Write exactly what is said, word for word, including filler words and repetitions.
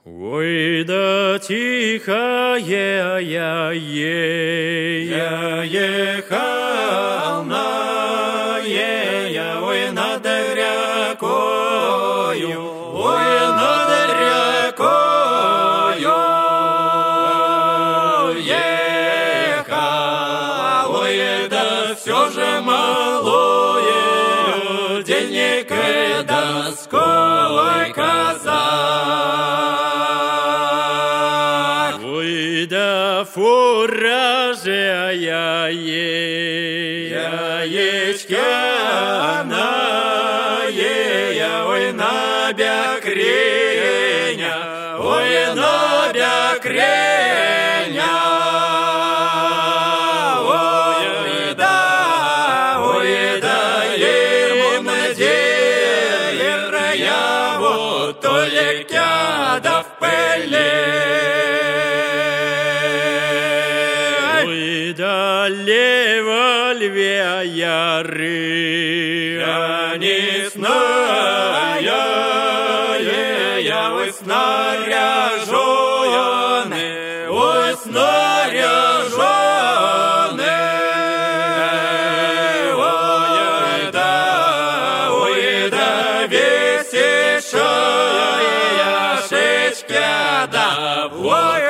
Ой, да тихая я, я, я ехал на я, ой, над рекою, ой, над рекою ехал, ой, да все же малое денег да сколько за. Ой, да фуража я, яичка на я, ой, на бякреня, ой, на бякреня, ой, да, ой, да, ему надея, я вот только да в пыле. Ой, да лево львя яры, а не сная, я, ой, снаряжены, ой, снаряжены, ой, да, ой, да, весишая шечка, да, ой,